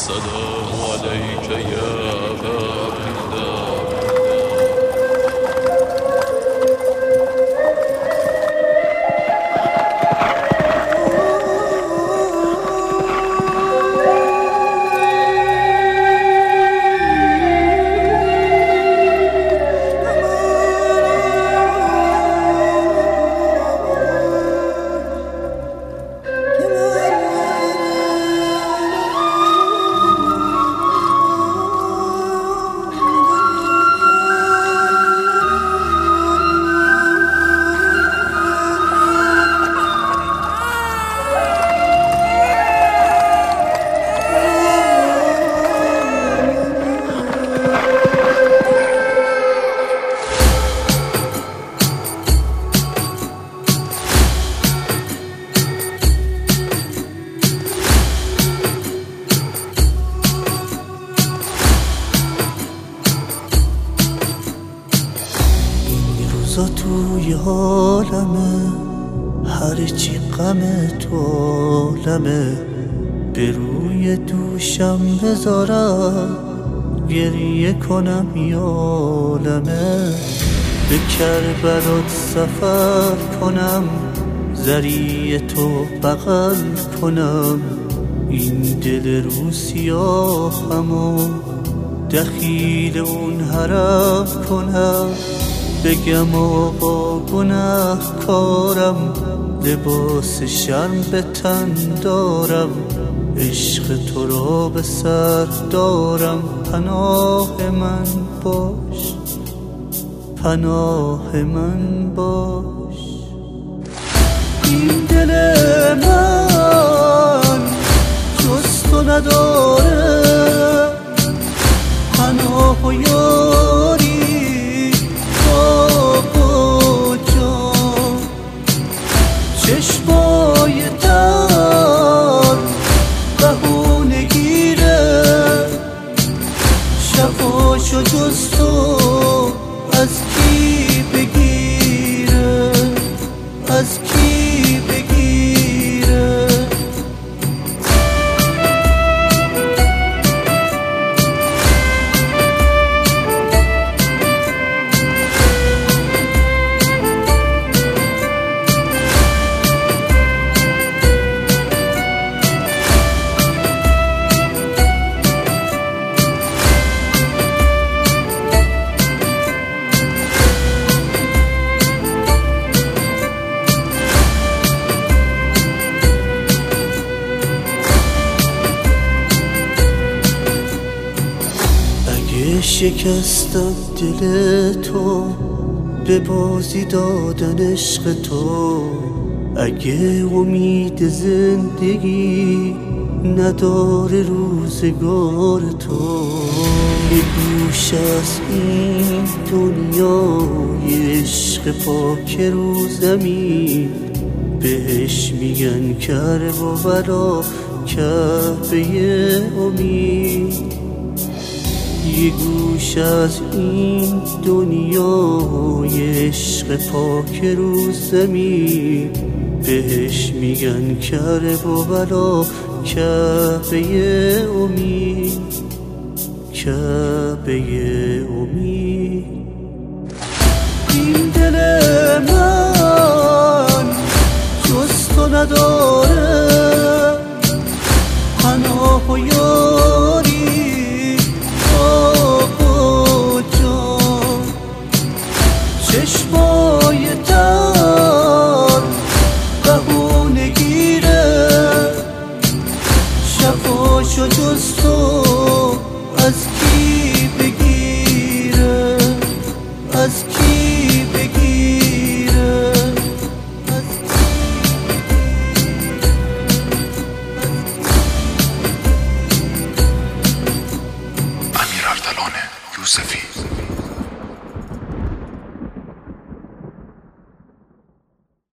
السلام عليك يا أبا عبد الله. توی حالمه، هرچی غم تو عالمه، به روی دوشم بذارم گریه کنم یالمه. به کربلات سفر کنم، زری تو بغل کنم، این دل رو سیاهمو دخیل اون حرم کنم. بگم آقا گناه کارم، لباس شرم به تن دارم، عشق تو را به سر دارم. پناه من باش، پناه من باش. این دل من جز تو نداره پناه و یاری. چشمای تر بهونه گیره، شفاشو جز تو از کی بگیره، از کی بگیره. شکستم دل تو، به بازی دادن عشق تو. اگه امید زندگی نداره روزگار تو، یه گوش از این دنیای عشق پاک رو زمین، بهش میگن کربلا کعبه امید. یه گوش از این دنیای عشق پاک رو زمین، بهش میگن کربلا کعبه امید، کعبه امید. این دل من جز تو نداره